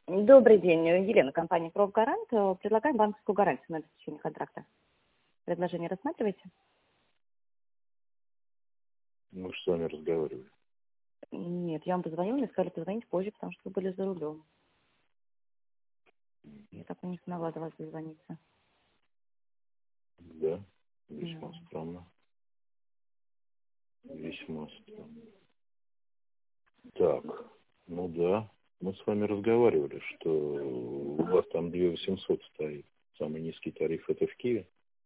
Добрый день, Елена, компания «Профгарант». Предлагаем банковскую гарантию на обеспечение контракта. Предложение рассматриваете? Мы же с вами разговаривали. Нет, я вам позвонила, мне сказали позвонить позже, потому что вы были за рулем. Я так и не смогла до вас дозвониться. Да, весьма Да. странно. Весьма странно. Так, ну да, мы с вами разговаривали, что у вас там 2800 стоит. Самый низкий тариф это в Киеве.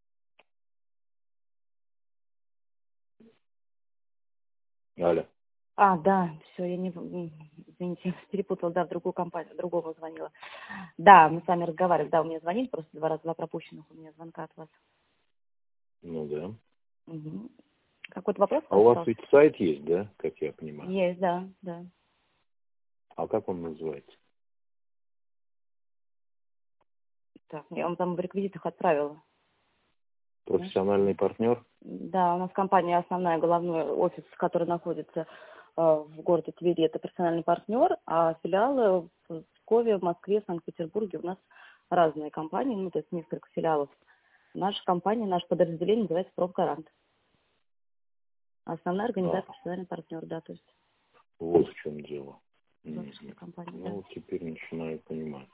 Аля. Да, все, я не... Извините, перепутала, да, в другую компанию, другому звонила. Да, мы с вами разговаривали, да, у меня звонили, просто два пропущенных у меня звонка от вас. Ну да. Угу. Какой-то вопрос? А у вас ведь сайт есть, да, как я понимаю? Есть, да, да. А как он называется? Так, я вам там в реквизитах отправила. Профессиональный партнер? Да, у нас компания основная, головной офис, который находится в городе Твери, это персональный партнер, а филиалы в Пскове, в Москве, в Санкт-Петербурге у нас разные компании, ну, то есть несколько филиалов. Наша компания, наше подразделение называется «Профгарант». Основная организация персональный партнер, да, то есть Вот в чем дело. ваша компания, да. Ну, вот теперь начинаю понимать.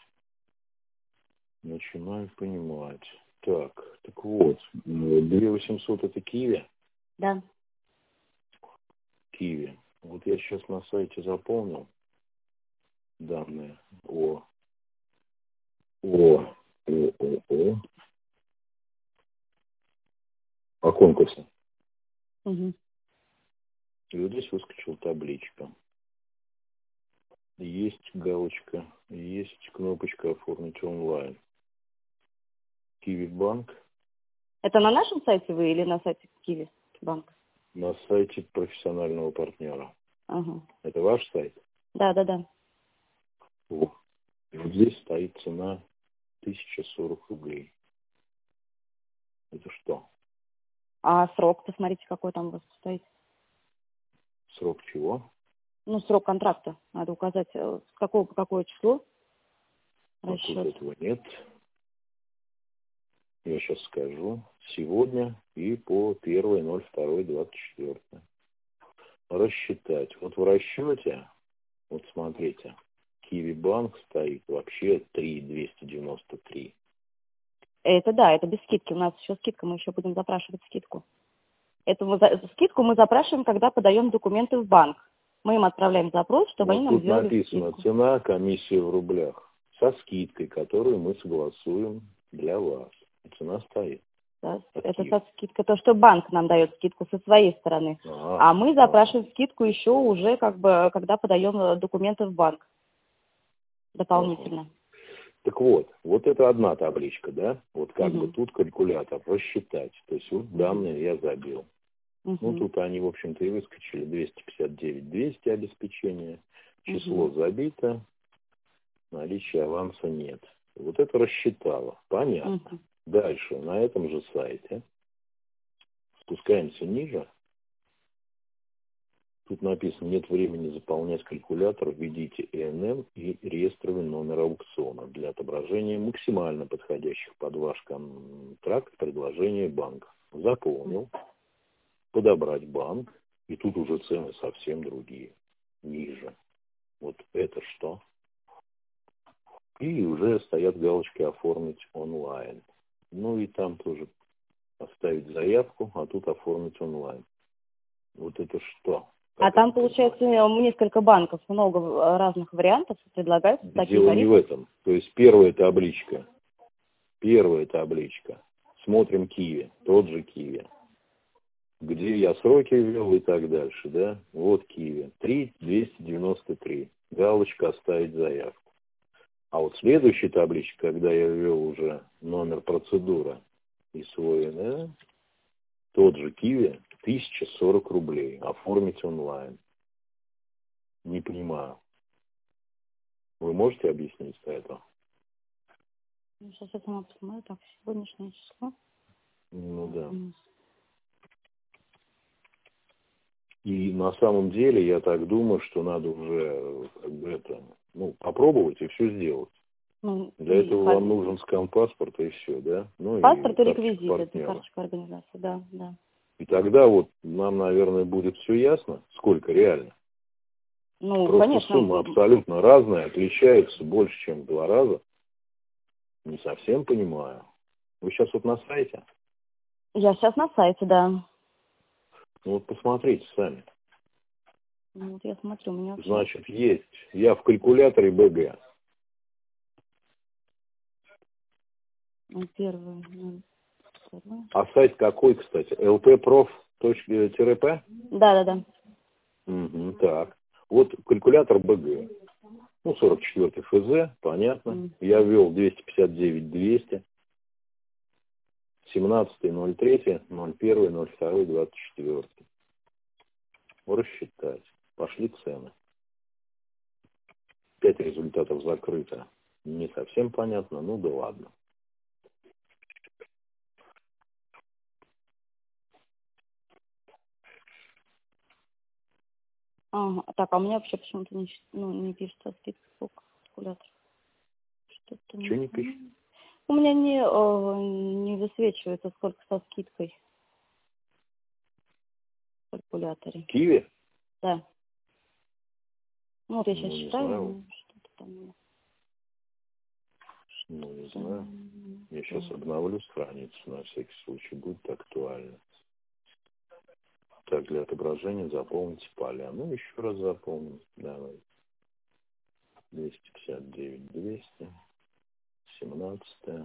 Так вот, 2800 это Киеве? Да. Киеве. Вот я сейчас на сайте заполнил данные о конкурсе. Угу. И вот здесь выскочила табличка. Есть галочка, есть кнопочка «Оформить онлайн». Киви банк Это на нашем сайте вы или на сайте Киви банк? на сайте профессионального партнера. Ага. Это ваш сайт? Да. О. И вот здесь стоит цена 1040 рублей. Это что? А срок, посмотрите, какой там у вас стоит. Срок чего? Ну, срок контракта. Надо указать, с какого по какое число А тут расчет. этого нет. Я сейчас скажу. Сегодня и по 1.02.24. Рассчитать. Вот в расчете, вот смотрите, Киви банк стоит вообще 3.293. Это да, это без скидки. У нас еще скидка, мы еще будем запрашивать скидку. Эту скидку мы запрашиваем, когда подаем документы в банк. Мы им отправляем запрос, чтобы они Вот нам тут сделали написано скидку. цена, комиссия в рублях. Со скидкой, которую мы согласуем для вас. И цена стоит. Да, это со скидкой, то, что банк нам дает скидку со своей стороны. А мы запрашиваем скидку еще уже, как бы, когда подаем документы в банк дополнительно. Так вот это одна табличка, да? Вот как бы тут калькулятор рассчитать. То есть вот данные я забил. Ну, тут они, в общем-то, и выскочили. 259-200 обеспечения. Число забито. Наличия аванса нет. Вот это рассчитало. Понятно. Дальше, на этом же сайте, спускаемся ниже. Тут написано, нет времени заполнять калькулятор, введите ИНН и реестровый номер аукциона для отображения максимально подходящих под ваш контракт предложения банка. Заполнил, подобрать банк, и тут уже цены совсем другие, ниже. Вот это что? И уже стоят галочки «Оформить онлайн». Ну и там тоже оставить заявку, а тут «Оформить онлайн». Вот это что? А там, получается, несколько банков, много разных вариантов предлагают. Дело не в этом. То есть первая табличка. Смотрим Киви, тот же Киви. Где я сроки ввел и так дальше, да? Вот Киви. 3.293. Галочка «Оставить заявку». А вот следующая табличка, когда я ввел уже номер процедуры и свой, да? Тот же Киви, 1040 рублей. Оформить онлайн. Не понимаю. Вы можете объяснить это? Сейчас я сама посмотрю. Так, сегодняшнее число. Ну да. И на самом деле, я так думаю, что надо уже как бы это, попробовать и все сделать. Ну, Для и этого вам нужен скан-паспорт и все, да? Ну и паспорт и карточка реквизиты, это партнера. карточка организации, да, да. И тогда вот нам, наверное, будет все ясно, сколько реально. Ну, Просто конечно, сумма абсолютно разная, отличается больше, чем в 2 раза. Не совсем понимаю. Вы сейчас вот на сайте? я сейчас на сайте, да. Ну вот посмотрите сами. Ну, вот я смотрю, у меня вообще... Значит, есть. Я в калькуляторе БГ. Первый, ну, второй. А сайт какой, кстати? lpprof.п? Да, да, да. Угу, так. Вот калькулятор БГ. 44 ФЗ, понятно. Я ввел 259-200. 17.03.01.02.24. Рассчитать. Пошли цены. 5 результатов закрыто. Не совсем понятно, ну да ладно. Ага, так, а у меня вообще почему-то не пишется скидка, сколько калькулятор. Что-то Что не... не пишет? У меня не высвечивается, сколько со скидкой в калькуляторе. Киви? Да. Ну, вот я Ну, сейчас не считаю, знаю. ну, что-то там... Ну, не знаю. Я сейчас обновлю страницу, на всякий случай, будет актуально. Так, для отображения заполните поля. Ну, еще раз заполним. Давай. 259-200. 17.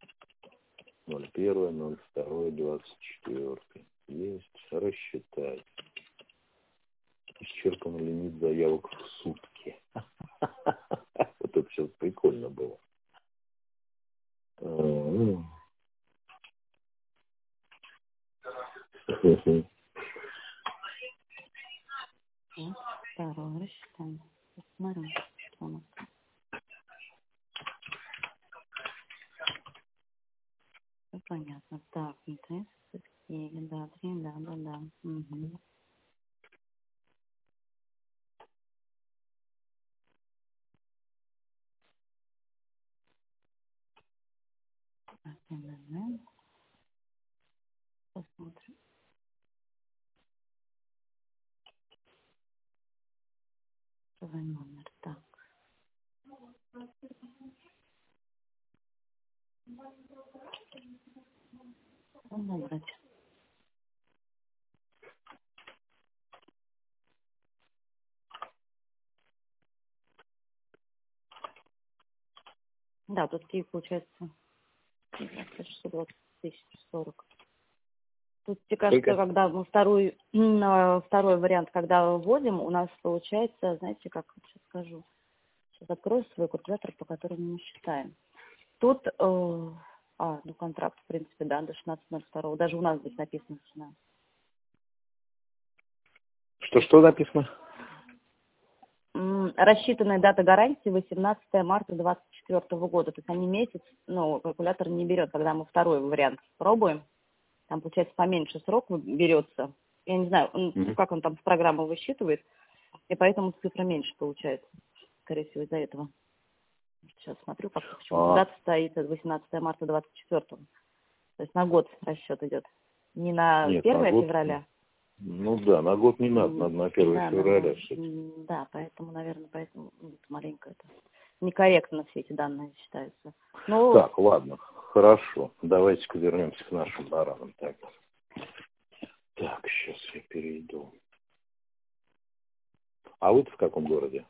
01.02.24. Есть. Рассчитать. Исчерпан лимит заявок в сутки. Вот это сейчас прикольно было. Второй рассчитаем. Посмотрим, что у нас там. Всё понятно. Так, интерес, да, 3, да. Угу. Посмотрим. Свой номер. Так. Набрать. Да, тут Киев получается 620 тысяч 40. Тут, мне кажется, Сколько? когда мы второй вариант, когда вводим, у нас получается, знаете, как сейчас скажу. Сейчас открою свой калькулятор, по которому мы считаем. Тут, контракт, в принципе, да, до 16.02. Даже у нас здесь написано 16. Что написано? Рассчитанная дата гарантии 18 марта 2024 года. То есть они месяц, калькулятор не берет, когда мы второй вариант пробуем. Там, получается, поменьше срок берется. Я не знаю, как он там с программы высчитывает, и поэтому цифра меньше получается. Скорее всего, из-за этого. Сейчас смотрю, почему дата стоит 18 марта 2024. То есть на год расчет идет. Не на 1 февраля. Ну да, на год не надо на 1 февраля. Да, поэтому маленько это некорректно все эти данные считаются. Так, ладно, хорошо. Давайте-ка вернемся к нашим баранам. Так, сейчас я перейду. А вы-то в каком городе?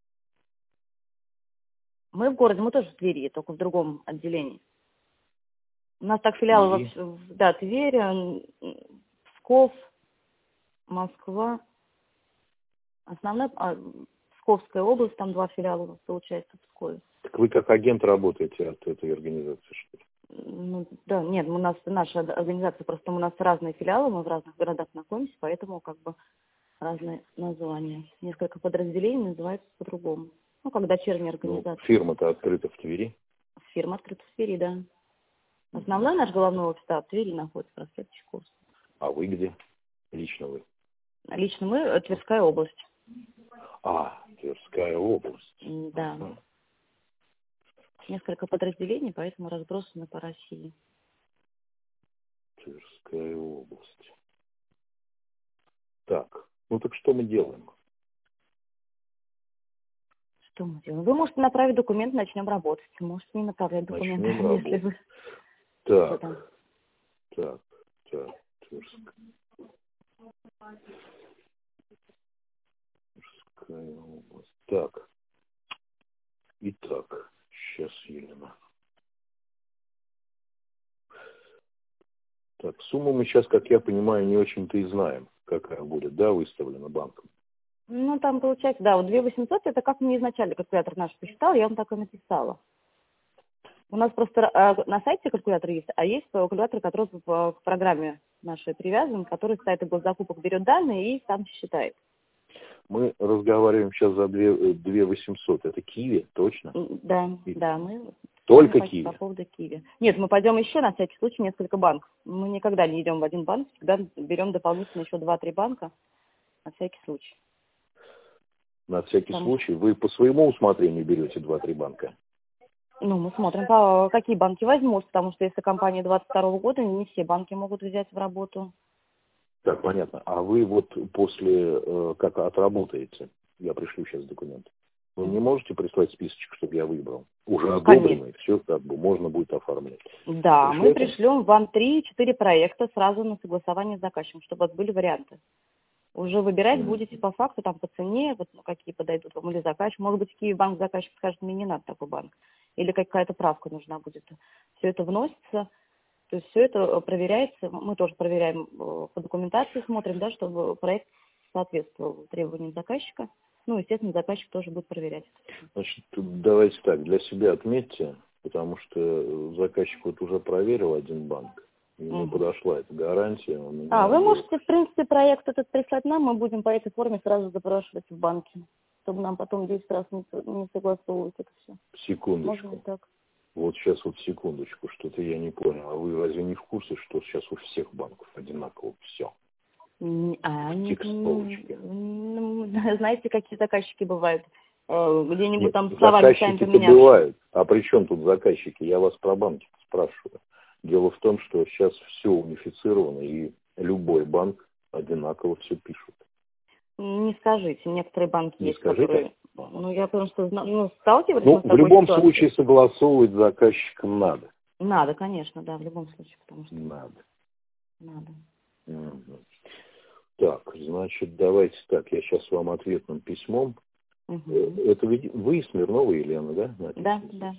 Мы в городе, мы тоже в Твери, только в другом отделении. У нас так филиалы, Тверь, Псков, Москва. Основная Псковская область, там 2 филиала у нас получается в Пскове. Так вы как агент работаете от этой организации, что ли? Нет, у нас наша организация, просто у нас разные филиалы, мы в разных городах находимся, поэтому разные названия. Несколько подразделений называются по-другому. Как дочерняя организация. Фирма-то открыта в Твери? Фирма открыта в Твери, да. Основной наш головной офис в Твери находится, проспект Чайковского. А вы где? Лично вы? Лично мы Тверская область. Тверская область. Да. Несколько подразделений, поэтому разбросаны по России. Тверская область. Так, так что мы делаем? Что мы делаем? Вы можете направить документы, начнем работать. Можете не направлять документы, если вы... Так, Тверская область. Так, итак, сейчас, Елена. Так, сумму мы сейчас, как я понимаю, не очень-то и знаем, какая будет, да, выставлена банком. Там получается, да, вот 2800, это как мне изначально калькулятор наш посчитал, я вам так и написала. У нас просто на сайте калькулятор есть, а есть калькулятор, который в программе нашей привязан, который с сайта госзакупок берет данные и сам считает. Мы разговариваем сейчас за 2800. Это Киви, точно? Да, мы... Только Киви? По поводу Киви. Нет, мы пойдем еще на всякий случай несколько банков. Мы никогда не идем в один банк, всегда берем дополнительно еще 2-3 банка на всякий случай. На всякий случай? Вы по своему усмотрению берете 2-3 банка? Мы смотрим, какие банки возьмут, потому что если компания 22 года, не все банки могут взять в работу. Так, понятно. А вы после, как отработаете, я пришлю сейчас документы, вы мне можете прислать списочек, чтобы я выбрал? Уже одобренный, все можно будет оформлять. Да, мы пришлем вам 3-4 проекта сразу на согласование с заказчиком, чтобы у вас были варианты. Уже выбирать будете по факту, по цене, какие подойдут вам, или заказчик. Может быть, Киевбанк заказчик скажет, мне не надо такой банк. Или какая-то правка нужна будет. Все это вносится, то есть все это проверяется. Мы тоже проверяем по документации, смотрим, да, чтобы проект соответствовал требованиям заказчика. Естественно, заказчик тоже будет проверять. Значит, давайте так, для себя отметьте, потому что заказчик уже проверил один банк. Ему подошла эта гарантия. Вы можете, в принципе, проект этот прислать нам, мы будем по этой форме сразу запрашивать в банке, чтобы нам потом 10 раз не согласовывать это все. Секундочку. Можно так? Вот сейчас секундочку, что-то я не понял. А вы разве не в курсе, что сейчас у всех банков одинаково все? Текстовочки. Знаете, какие заказчики бывают? Где-нибудь там словами сами поменявшие. Бывают. А при чем тут заказчики? Я вас про банки спрашиваю. Дело в том, что сейчас все унифицировано, и любой банк одинаково все пишут. Не скажите, некоторые банки не есть, скажите? которые... я потому что сталкивались с такой в любом случае согласовывать с заказчиком надо. Надо, конечно, да, в любом случае, потому что... Надо. Так, значит, давайте так, я сейчас вам ответным письмом. Это вы Смирнова Елена, да? Да.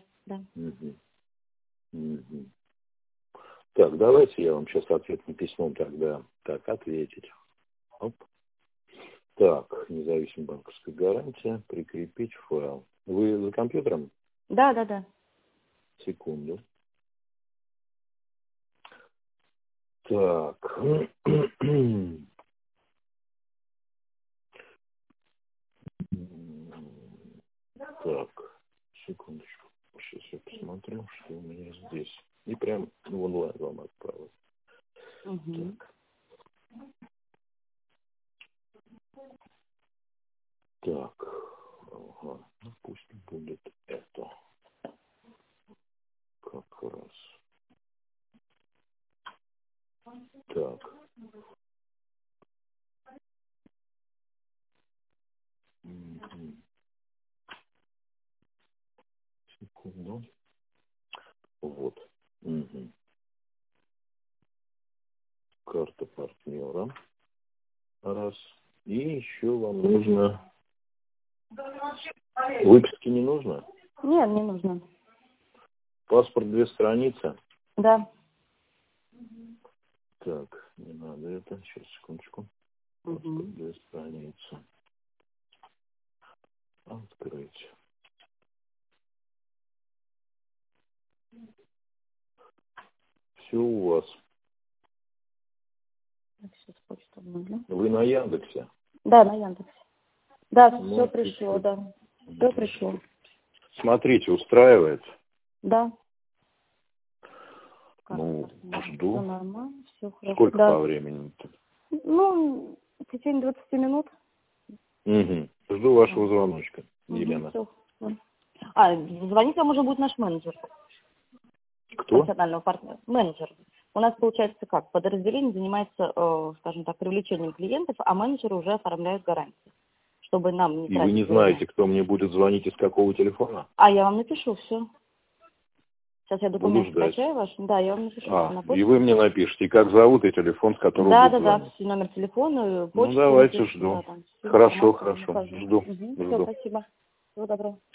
Так, давайте я вам сейчас ответным письмом тогда ответить. Оп. Так, независимая банковская гарантия, прикрепить файл. Вы за компьютером? Да. Секунду. Так. Так, секундочку. Сейчас я посмотрю, что у меня здесь. И прям в онлайн вам отправил. Так. Ага. Пусть будет это. Как раз. Так. Секунду. Вот. Карта партнера. Раз. И еще вам нужно... Выписки не нужно? Нет, не нужно. Паспорт 2 страницы? Да. Так, не надо это. Сейчас, секундочку. Паспорт 2 страницы. Открыть. Все у вас. Сейчас почту обновлю. Вы на Яндексе? Да, на Яндексе. Да, все пришло, да. Все пришло. Смотрите, устраивает? Да. Жду. Все нормально, все хорошо. Сколько по времени-то? течение 20 минут. Угу. Жду вашего звоночка, Елена. Все. Звонить вам уже будет наш менеджер. Кто? Профессионального партнера. Менеджер. У нас получается как? Подразделение занимается, скажем так, привлечением клиентов, а менеджеры уже оформляют гарантии. Чтобы нам не И вы не знаете, кто мне будет звонить и с какого телефона? А я вам напишу все. Сейчас я документ скачаю ваш. Да, я вам напишу. И вы мне напишите, как зовут и телефон, с которого Да, звонить. номер телефона, почту. Ну, давайте жду. Да, хорошо, жду. Все, спасибо. Всего доброго.